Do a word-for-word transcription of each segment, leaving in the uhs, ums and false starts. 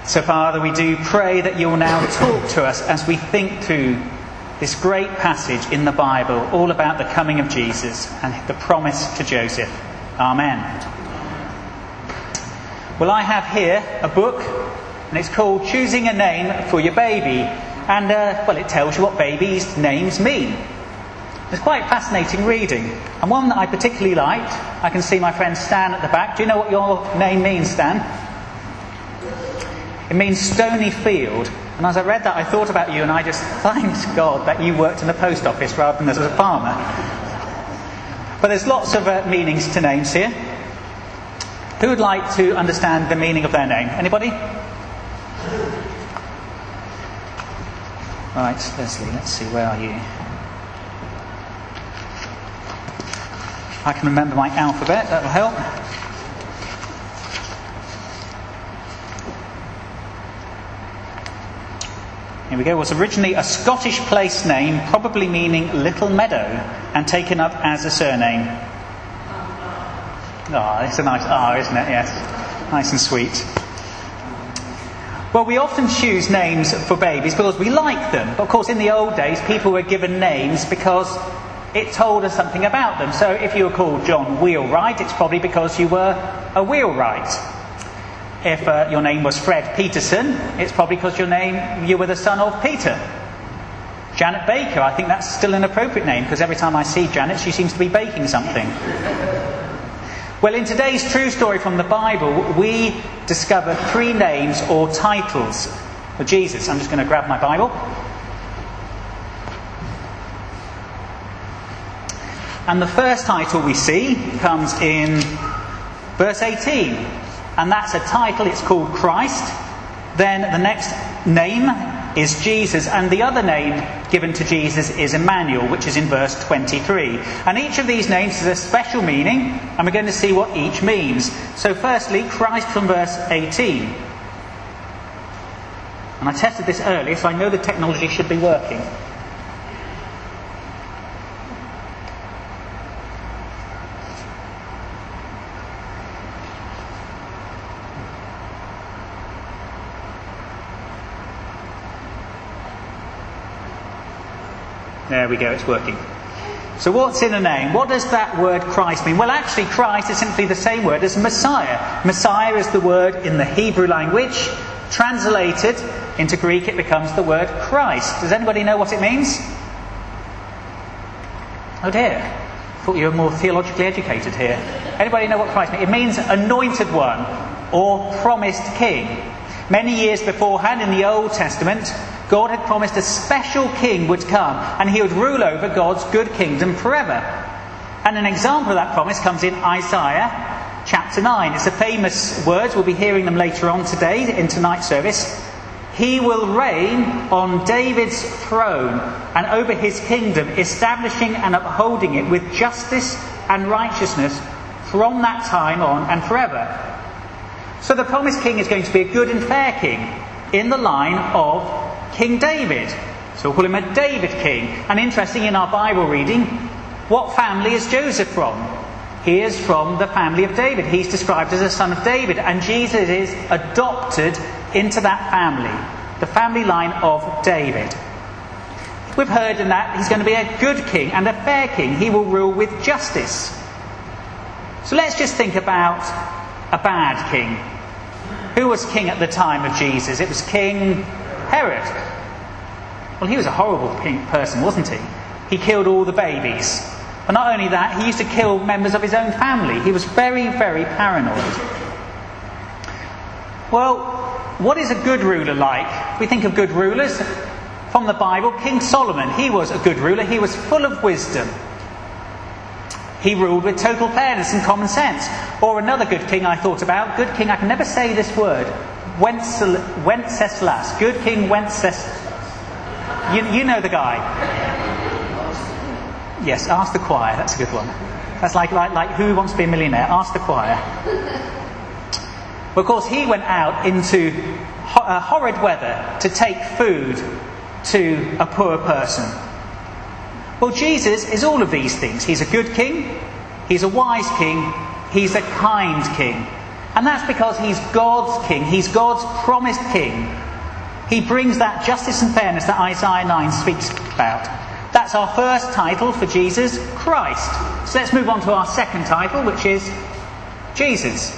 So, Father, we do pray that you'll now talk to us as we think through this great passage in the Bible, all about the coming of Jesus and the promise to Joseph. Amen. Well, I have here a book, and it's called Choosing a Name for Your Baby. And, uh, well, it tells you what babies' names mean. It's quite fascinating reading. And one that I particularly liked, I can see my friend Stan at the back. Do you know what your name means, Stan? It means stony field. And as I read that, I thought about you, and I just thanked God that you worked in the post office rather than as a farmer. But there's lots of uh, meanings to names here. Who would like to understand the meaning of their name? Anybody? Right, Leslie, let's see, where are you? I can remember my alphabet, that'll help. Here we go. It was originally a Scottish place name, probably meaning Little Meadow, and taken up as a surname. Ah, oh, it's a nice R, isn't it? Yes. Nice and sweet. Well, we often choose names for babies because we like them. But of course, in the old days, people were given names because it told us something about them. So if you were called John Wheelwright, it's probably because you were a wheelwright. If uh, your name was Fred Peterson, it's probably because your name you were the son of Peter. Janet Baker, I think that's still an appropriate name because every time I see Janet, she seems to be baking something. Well, in today's true story from the Bible, we discover three names or titles for Jesus. I'm just going to grab my Bible. And the first title we see comes in verse eighteen. And that's a title, it's called Christ. Then the next name is Jesus. And the other name given to Jesus is Emmanuel, which is in verse twenty-three. And each of these names has a special meaning, and we're going to see what each means. So firstly, Christ from verse eighteen. And I tested this earlier, so I know the technology should be working. There we go, it's working. So what's in a name? What does that word Christ mean? Well, actually, Christ is simply the same word as Messiah. Messiah is the word in the Hebrew language. Translated into Greek, it becomes the word Christ. Does anybody know what it means? Oh dear. I thought you were more theologically educated here. Anybody know what Christ means? It means anointed one or promised king. Many years beforehand in the Old Testament, God had promised a special king would come and he would rule over God's good kingdom forever. And an example of that promise comes in Isaiah chapter nine. It's a famous words. We'll be hearing them later on today in tonight's service. He will reign on David's throne and over his kingdom, establishing and upholding it with justice and righteousness from that time on and forever. So the promised king is going to be a good and fair king in the line of King David. So we'll call him a David king. And interesting, in our Bible reading, what family is Joseph from? He is from the family of David. He's described as a son of David. And Jesus is adopted into that family, the family line of David. We've heard in that he's going to be a good king and a fair king. He will rule with justice. So let's just think about a bad king. Who was king at the time of Jesus? It was King Herod. Well, he was a horrible person, wasn't he? He killed all the babies. But not only that, he used to kill members of his own family. He was very, very paranoid. Well, what is a good ruler like? We think of good rulers from the Bible. King Solomon, he was a good ruler. He was full of wisdom. He ruled with total fairness and common sense. Or another good king I thought about, good king, I can never say this word, Wenceslas. Good King Wenceslas. You, you know the guy. Yes, ask the choir, that's a good one. That's like, like, like Who Wants to Be a Millionaire? Ask the choir. Well, of course, he went out into ho- uh, horrid weather to take food to a poor person. Well, Jesus is all of these things. He's a good king, he's a wise king, he's a kind king. And that's because he's God's king. He's God's promised king. He brings that justice and fairness that Isaiah nine speaks about. That's our first title for Jesus, Christ. So let's move on to our second title, which is Jesus.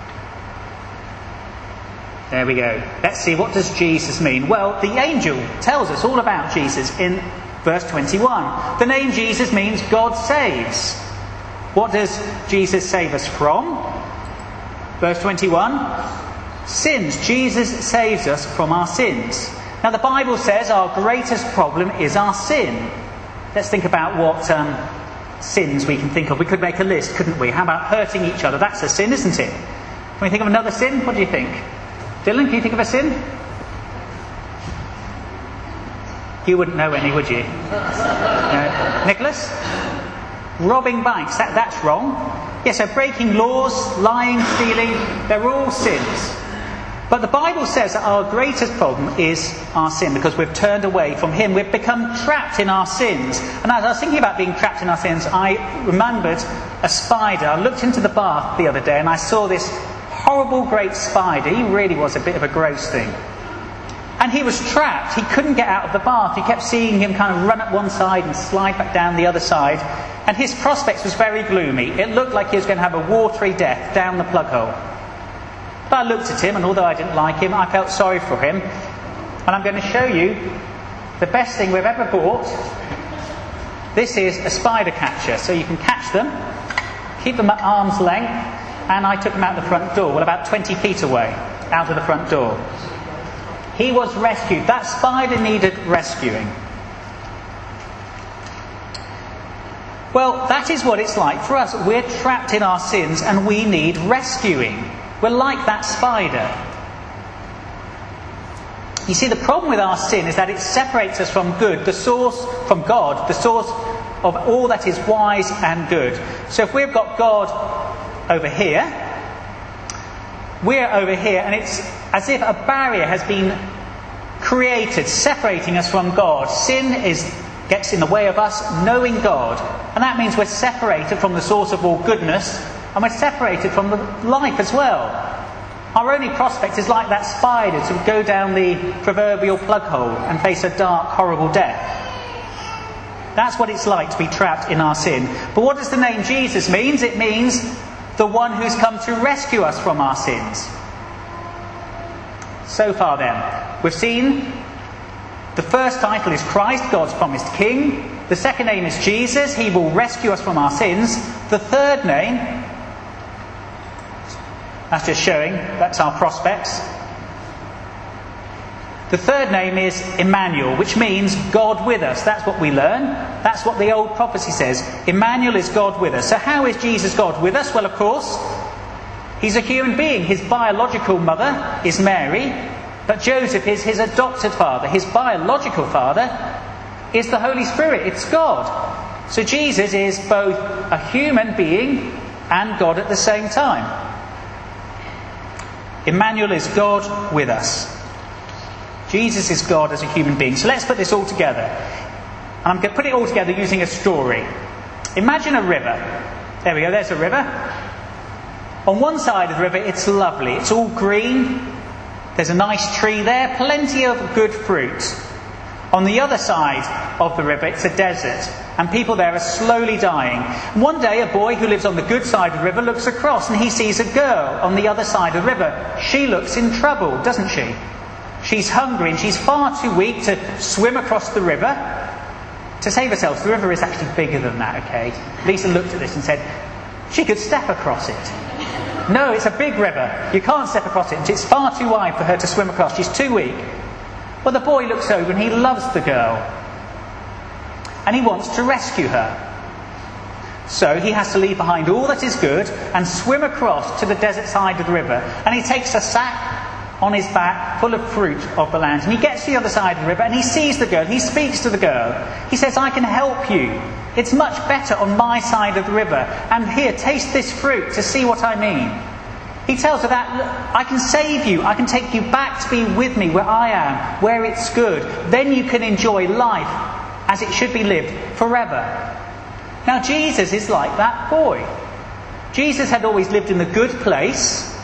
There we go. Let's see, what does Jesus mean? Well, the angel tells us all about Jesus in verse twenty-one. The name Jesus means God saves. What does Jesus save us from? Verse twenty-one. Sins. Jesus saves us from our sins. Now the Bible says our greatest problem is our sin. Let's think about what um, sins we can think of. We could make a list, couldn't we? How about hurting each other? That's a sin, isn't it? Can we think of another sin? What do you think? Dylan, can you think of a sin? You wouldn't know any, would you? No. Nicholas? Robbing banks. That, that's wrong. Yes, so breaking laws, lying, stealing, they're all sins. But the Bible says that our greatest problem is our sin, because we've turned away from him. We've become trapped in our sins. And as I was thinking about being trapped in our sins, I remembered a spider. I looked into the bath the other day and I saw this horrible great spider. He really was a bit of a gross thing. And he was trapped. He couldn't get out of the bath. You kept seeing him kind of run up one side and slide back down the other side. And his prospects was very gloomy. It looked like he was going to have a watery death down the plug hole. But I looked at him, and although I didn't like him, I felt sorry for him. And I'm going to show you the best thing we've ever bought. This is a spider catcher. So you can catch them, keep them at arm's length, and I took him out the front door, well, about twenty feet away, out of the front door. He was rescued. That spider needed rescuing. Well, that is what it's like for us. We're trapped in our sins and we need rescuing. We're like that spider. You see, the problem with our sin is that it separates us from good, the source, from God, the source of all that is wise and good. So if we've got God over here, we're over here, and it's as if a barrier has been created, separating us from God. Sin is gets in the way of us knowing God. And that means we're separated from the source of all goodness, and we're separated from the life as well. Our only prospect is like that spider, to go down the proverbial plug hole and face a dark, horrible death. That's what it's like to be trapped in our sin. But what does the name Jesus mean? It means the one who's come to rescue us from our sins. So far then, we've seen the first title is Christ, God's promised King. The second name is Jesus. He will rescue us from our sins. The third name, that's just showing, that's our prospects. The third name is Emmanuel, which means God with us. That's what we learn. That's what the old prophecy says. Emmanuel is God with us. So how is Jesus God with us? Well, of course, he's a human being. His biological mother is Mary, but Joseph is his adopted father. His biological father is the Holy Spirit. It's God. So Jesus is both a human being and God at the same time. Emmanuel is God with us. Jesus is God as a human being. So let's put this all together. And I'm going to put it all together using a story. Imagine a river. There we go, there's a river. On one side of the river, it's lovely. It's all green. There's a nice tree there, plenty of good fruit. On the other side of the river, it's a desert, and people there are slowly dying. One day, a boy who lives on the good side of the river looks across, and he sees a girl on the other side of the river. She looks in trouble, doesn't she? She's hungry, and she's far too weak to swim across the river to save herself. The river is actually bigger than that, okay? Lisa looked at this and said, she could step across it. No, it's a big river. You can't step across it. It's far too wide for her to swim across. She's too weak. Well, the boy looks over and he loves the girl. And he wants to rescue her. So he has to leave behind all that is good and swim across to the desert side of the river. And he takes a sack on his back full of fruit of the land. And he gets to the other side of the river and he sees the girl. He speaks to the girl. He says, I can help you. It's much better on my side of the river. And here, taste this fruit to see what I mean. He tells her that, look, I can save you. I can take you back to be with me where I am, where it's good. Then you can enjoy life as it should be lived forever. Now, Jesus is like that boy. Jesus had always lived in the good place.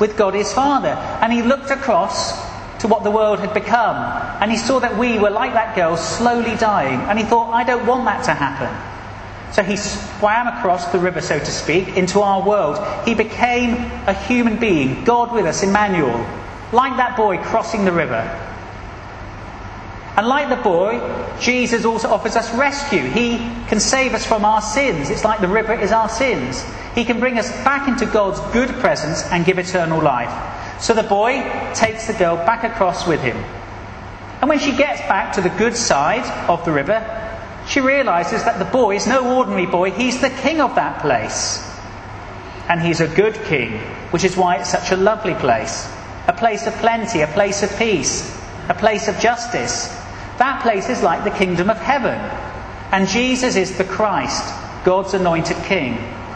with God his Father. And he looked across to what the world had become, and he saw that we were like that girl, slowly dying, and he thought, I don't want that to happen. So he swam across the river, so to speak, into our world. He became a human being, God with us, Emmanuel, like that boy crossing the river. And like the boy, Jesus also offers us rescue. He can save us from our sins. It's like the river is our sins. He can bring us back into God's good presence and give eternal life. So the boy takes the girl back across with him. And when she gets back to the good side of the river, she realises that the boy is no ordinary boy. He's the king of that place. And he's a good king, which is why it's such a lovely place. A place of plenty, a place of peace, a place of justice. That place is like the kingdom of heaven. And Jesus is the Christ, God's anointed king.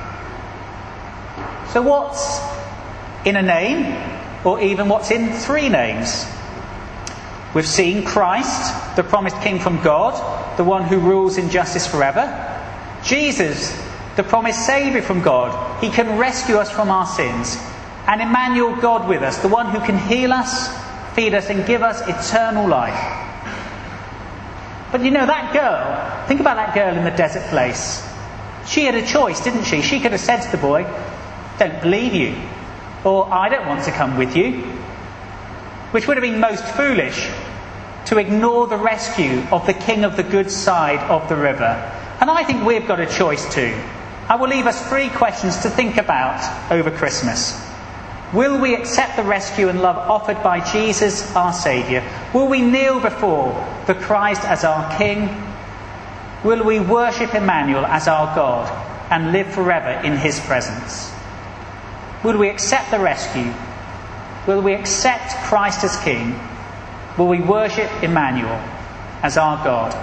So what's in a name? Or even what's in three names? We've seen Christ, the promised king from God, the one who rules in justice forever. Jesus, the promised saviour from God. He can rescue us from our sins. And Emmanuel, God with us, the one who can heal us, feed us and give us eternal life. But you know, that girl, think about that girl in the desert place. She had a choice, didn't she? She could have said to the boy, don't believe you. Or, I don't want to come with you. Which would have been most foolish, to ignore the rescue of the king of the good side of the river. And I think we've got a choice too. I will leave us three questions to think about over Christmas. Will we accept the rescue and love offered by Jesus, our Saviour? Will we kneel before the Christ as our King? Will we worship Emmanuel as our God and live forever in his presence? Will we accept the rescue? Will we accept Christ as King? Will we worship Emmanuel as our God?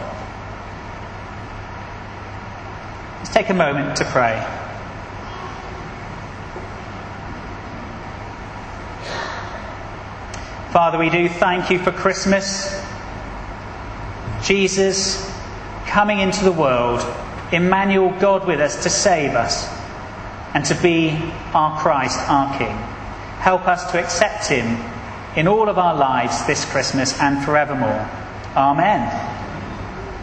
Let's take a moment to pray. Father, we do thank you for Christmas. Jesus coming into the world, Emmanuel, God with us to save us and to be our Christ, our King. Help us to accept him in all of our lives this Christmas and forevermore. Amen.